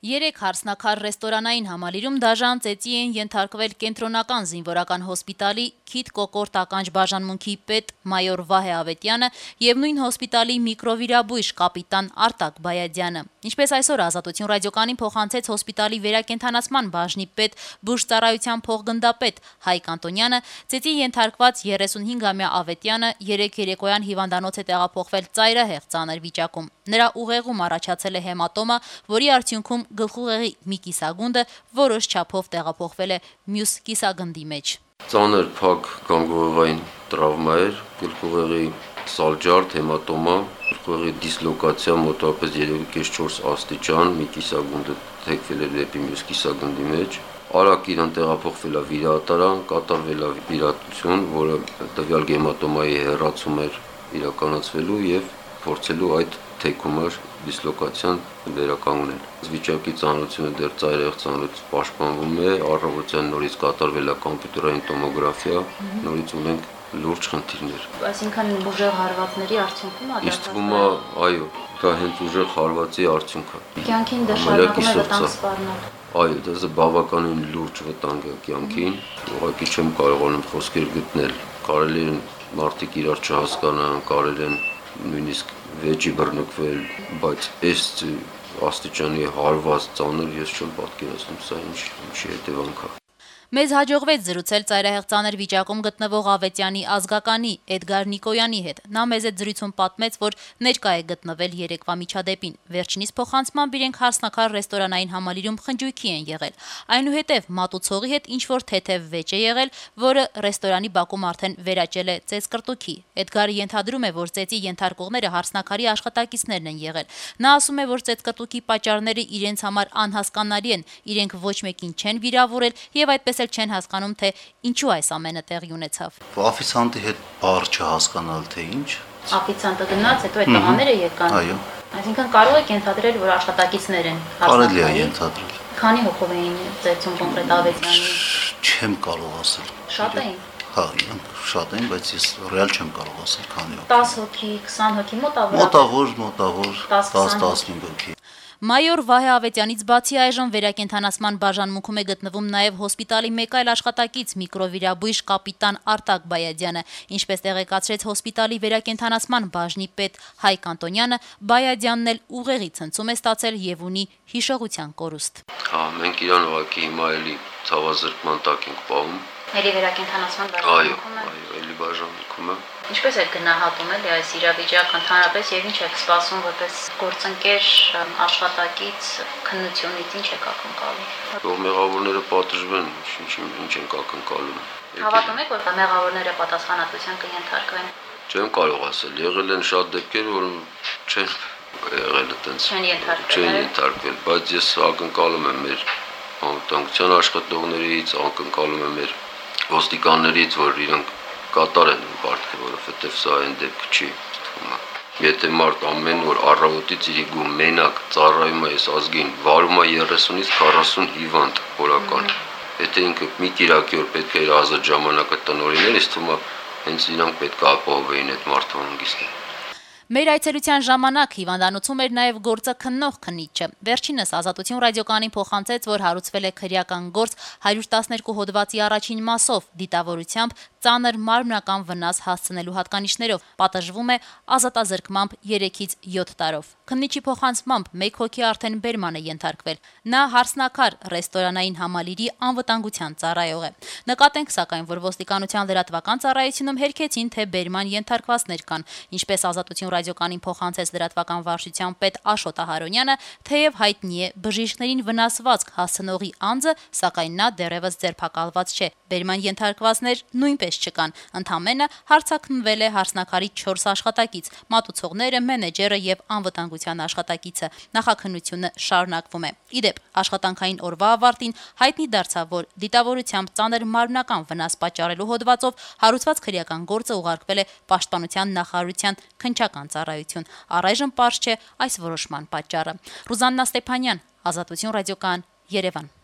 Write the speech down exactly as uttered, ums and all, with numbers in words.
Երեք հարսնաքար ռեստորանային համալիրում դաժան ծեծի են ենթարկվել կենտրոնական զինվորական հոսպիտալի քիթ կոկորտ ականջ բաժանմունքի պետ մայոր Վահե Ավետյանը եւ նույն հոսպիտալի միկրովիրաբույժ կապիտան Արտակ Բայադյանը։ Ինչպես այսօր Ազատություն ռադիոկանին փոխանցեց հոսպիտալի վերակենդանացման բաժնի պետ բուժծառայության փոխգնդապետ Հայկ Անտոնյանը, ծեծի ենթարկված երեսունհինգամյա Ավետյանը երեք երեկոյան հիվանդանոց է տեղափոխվել ծայրահեղ ծանր վիճակում։ Նրա ուղեղում առաջացել է հեմատոմա, որի արդյունքում գլխուղեղի մի կիսագունդը որոշ չափով տեղափոխվել է մյուս կիսագնդի մեջ։ Ծանր փակ գանգուղեղային տրավմա էր, գլխուղեղի սալջարդ, հեմատոմա, գլխուղեղի դիսլոկացիա մոտավորապես երեք-չորս աստիճան, մի կիսագունդը թեքվել է դեպի մյուս կիսագնդի մեջ։ Արագ իրան տեղափոխվել է վիրահատարան, կատարվել է վիրահատություն, որը տվյալ հեմատոմայի հեռացում էր իրականացվելու եւ փորձելու այդ թեքումը դիսլոկացիան վերականգնել։ Վիճակի ծանրությունը դեռ ծայրահեղ ծանրություն պաշտպանվում է, առավոտյան նորից կատարվել է կոմպյուտերային տոմոգրաֆիա, նորից ունենք լուրջ խնդիրներ։ Այսինքն ուժեղ հարվածների արդյունքում է դա։ Իսկ թվում է, այո, դա հենց ուժեղ հարվածի արդյունք է։ Կյանքին դա շարունակում է վտանգ սպառնալ։ Այո, դա բավականին լուրջ վտանգ է կյանքին, ուղղակի չեմ կարողանում խոսքեր գտնել։ Կարելի է մարդիկ իրար չհասկանան, կարելի է նույնիսկ վեճի բռնկվել, բայց այս աստիճանի հարված ծանր ես չեմ պատկերացնում, սա ինչ ինչի հետևանք է։ Մեզ հաջողվեց զրուցել ծայրահեղ ծանր վիճակում գտնվող Ավետյանի ազգականի Էդգար Նիկոյանի հետ։ Նա մեզ այդ զրույցում պատմեց, որ ներկա է գտնվել երեկվա միջադեպին։ Վերջինիս փոխանցմամբ իրենք հարսնաքար ռեստորանային համալիրում խնջույքի են եղել։ Այնուհետև մատուցողի հետ ինչ-որ թեթև վեճ է եղել, որը ռեստորանի բակում արդեն վերաճել է ծեծկրտուքի։ Էդգարը ենթադրում է, որ ծեծի ենթարկողները հարսնաքարի աշխատակիցներն են եղել։ Նա ասում է, որ ծեծկրտուքի պատճառները իրենց համար անհասկանալի են, իրենք ոչ մեկին չեն վիրավորել եւ այդպես չեն հասկանում, թե ինչու այս ամենը տեղի ունեցավ։ Օֆիսանտի հետ բառ չհասկանալ, թե ինչ։ Օֆիսանտը գնաց, հետո այդ տղաները եկան։ Այո։ Այսինքն կարող եք ենթադրել, որ աշխատակիցներ են։ Կարելի է ենթադրել։ Քանի հոգով էին ծեծում կոնկրետ Ավետյանի։ Չեմ կարող ասել։ Շատ էին։ Հա, իրանք շատ էին, բայց ես ռեալ չեմ կարող ասել քանի հոգ։ տասը հոգի, քսան հոգի մոտավոր։ Մոտավոր, մոտավոր տասը-տասնհինգ հոգի։ Մայոր Վահե Ավետյանից բացի այժմ վերակենդանացման բաժանմունքում է գտնվում նաև հոսպիտալի մեկ այլ աշխատակից միկրովիրաբույժ կապիտան Արտակ Բայադյանը, ինչպես տեղեկացրեց հոսպիտալի վերակենդանացման բաժնի պետ Հայկ Անտոնյանը, Բայադյանն էլ ուղեղի ցնցում է ստացել եւ ունի հիշողության կորուստ։ Հա, մենք իրան ուղղակի հիմա էլի ցավազրկման տակ ենք պահում։ Էլի վերակենդանացման Այո, բաժանմունքում է։ այո, էլի բաժանմունքում է։ Ինչպես եք գնահատում էլի այս իրավիճակը ընդհանրապես եւ ինչ եք սպասում որպես գործընկեր, աշխատակից, քննությունից ինչ եք ակնկալում։ Որ մեղավորները պատժվեն, ինչ ինչ ենք ակնկալում։ Հավատում եք, որ մեղավորները պատասխանատվության կենթարկվեն։ Չեմ կարող ասել, եղել են շատ դեպքեր, որ չեն եղել այդպես։ Չեն ենթարկվել։ Չեն ենթարկվել, բայց ես ակնկալում եմ մեր անվտանգության աշխատողներից, ակնկալում եմ մեր ոստիկաններից, որ իրենք կատարեն պարտքը, որովհետև սա այն դեպքը չի թվում է։ Եթե մարդ ամեն օր առավոտից իրիկու մենակ ծառայում է այս ազգին, վարում է երեսունից քառասուն հիվանդ օրական։ Եթե ինքը մի կիրակի օր պետք է իր ազատ ժամանակը տնօրիներ, իսկ թվում է հենց իրանք պետք է ապահովեին այդ մարդու հանգիստը։ Մեր այցելության ժամանակ հիվանդանոցում էր նաև գործը քննող քննիչը։ Վերջինս Ազատություն ռադիոկանին փոխանցեց, որ հարուցվել է քրեական գործ հարյուր տասներկու հոդվածի առաջին մասով, դիտավորությամբ ծանր մարմնական վնաս հասցնելու հատկանիշներով, պատժվում է ազատազրկմամբ երեքից յոթ տարով։ Քննիչի փոխանցմամբ մեկ հոգի արդեն բերման է ենթարկվել։ Նա հարսնաքար ռեստորանային համալիրի անվտանգության ծառայող է։ Նկատենք սակայն, որ ոստիկանության լրատվական ծառայությունում հերքեցին, թե բերման ենթարկվածներ կան, ինչպես Ազատություն ռադիոկանին փոխանցեց լրատվական վարչության պետ Աշոտ Ահարոնյանը, թեև հայտնի է բժիշկներին վնասվածք հասցնողի անձը, սակայն նա դեռևս ձերբակալված չէ։ Բերման ենթարկվածներ նույնպես չկան։ Ընդամենը հարցաքննվել է հարսնաքարի չորս աշխատակից, մատուցողները, մենեջերը եւ անվտանգության աշխատակիցը։ Նախաքննությունը շարունակվում է։ Իդեպ, աշխատանքային օրվա ավարտին հայտնի դարձավ, որ դիտավորությամբ ծանր մարմնական վնաս պատճառելու հոդվածով հարուցված քրեական գործը ուղարկվել է Պաշտպանության նախարարության քննչական ծառայություն։ Առայժմ պարզ չէ այս որոշման պատճառը։ Ռուզաննա Ստեփանյան, Ազատություն ռադիոկայան, Երևան։